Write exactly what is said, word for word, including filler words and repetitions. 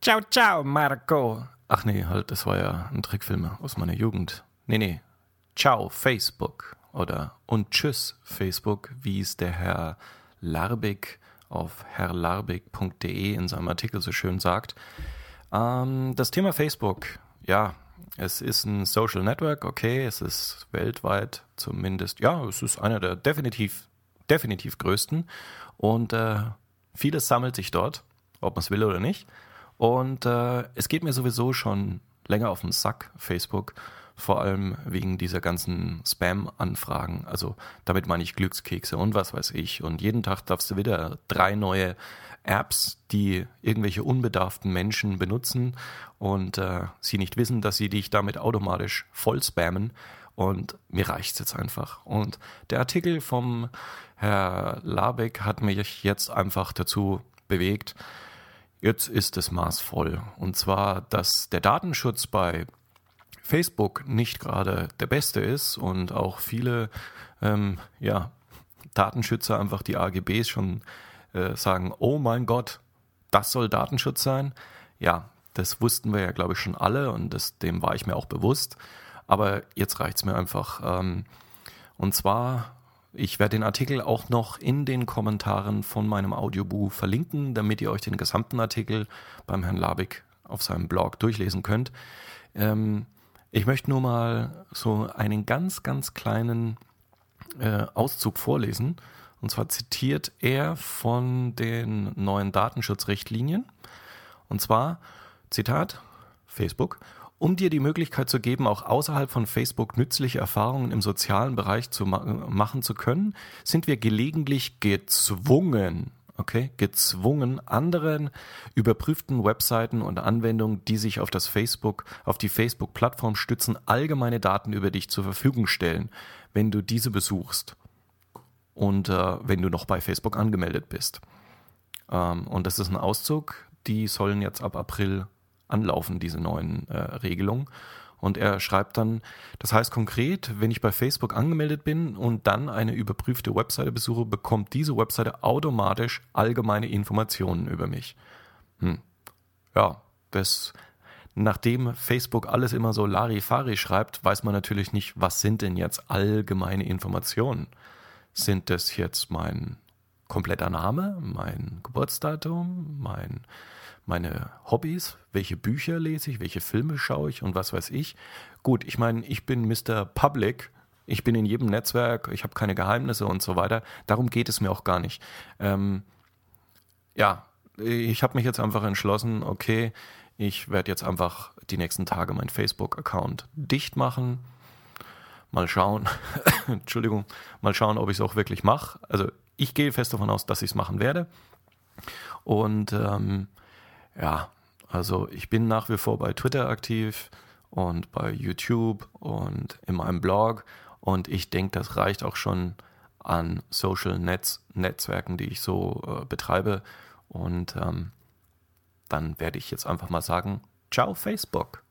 Ciao, ciao, Marco. Ach nee, halt, das war ja ein Trickfilm aus meiner Jugend. Nee, nee. Ciao, Facebook. Oder und tschüss, Facebook, wie es der Herr Larbig auf herrlarbig punkt de in seinem Artikel so schön sagt. Ähm, das Thema Facebook, ja, es ist ein Social Network, okay, es ist weltweit zumindest, ja, es ist einer der definitiv, definitiv größten und äh, vieles sammelt sich dort, ob man es will oder nicht. Und äh, es geht mir sowieso schon länger auf den Sack, Facebook, vor allem wegen dieser ganzen Spam-Anfragen. Also damit meine ich Glückskekse und was weiß ich. Und jeden Tag darfst du wieder drei neue Apps, die irgendwelche unbedarften Menschen benutzen und äh, sie nicht wissen, dass sie dich damit automatisch voll spammen. Und mir reicht's jetzt einfach. Und der Artikel vom Herr Labeck hat mich jetzt einfach dazu bewegt, jetzt ist das Maß voll. Und zwar, dass der Datenschutz bei Facebook nicht gerade der beste ist und auch viele ähm, ja, Datenschützer einfach die A G Bs schon äh, sagen, oh mein Gott, das soll Datenschutz sein. Ja, das wussten wir ja, glaube ich, schon alle und das, dem war ich mir auch bewusst. Aber jetzt reicht es mir einfach. Ähm, und zwar, ich werde den Artikel auch noch in den Kommentaren von meinem Audiobuch verlinken, damit ihr euch den gesamten Artikel beim Herrn Labeck auf seinem Blog durchlesen könnt. Ähm, Ich möchte nur mal so einen ganz, ganz kleinen äh, Auszug vorlesen. Und zwar zitiert er von den neuen Datenschutzrichtlinien. Und zwar, Zitat, Facebook, um dir die Möglichkeit zu geben, auch außerhalb von Facebook nützliche Erfahrungen im sozialen Bereich zu ma- machen zu können, sind wir gelegentlich gezwungen, Okay, gezwungen, anderen überprüften Webseiten und Anwendungen, die sich auf das Facebook, auf die Facebook-Plattform stützen, allgemeine Daten über dich zur Verfügung stellen, wenn du diese besuchst und äh, wenn du noch bei Facebook angemeldet bist. Ähm, und das ist ein Auszug, die sollen jetzt ab April anlaufen, diese neuen äh, Regelungen. Und er schreibt dann, das heißt konkret, wenn ich bei Facebook angemeldet bin und dann eine überprüfte Webseite besuche, bekommt diese Webseite automatisch allgemeine Informationen über mich. Hm. Ja, das, nachdem Facebook alles immer so Larifari schreibt, weiß man natürlich nicht, was sind denn jetzt allgemeine Informationen? Sind das jetzt mein kompletter Name, mein Geburtsdatum, mein meine Hobbys, welche Bücher lese ich, welche Filme schaue ich und was weiß ich. Gut, ich meine, ich bin Mister Public, ich bin in jedem Netzwerk, ich habe keine Geheimnisse und so weiter. Darum geht es mir auch gar nicht. Ähm, ja, ich habe mich jetzt einfach entschlossen, okay, ich werde jetzt einfach die nächsten Tage meinen Facebook-Account dicht machen. Mal schauen, Entschuldigung, mal schauen, ob ich es auch wirklich mache. Also ich gehe fest davon aus, dass ich es machen werde. Und ähm, ja, also ich bin nach wie vor bei Twitter aktiv und bei YouTube und in meinem Blog und ich denke, das reicht auch schon an Social Netz, Netzwerken, die ich so äh, betreibe und ähm, dann werde ich jetzt einfach mal sagen, ciao Facebook.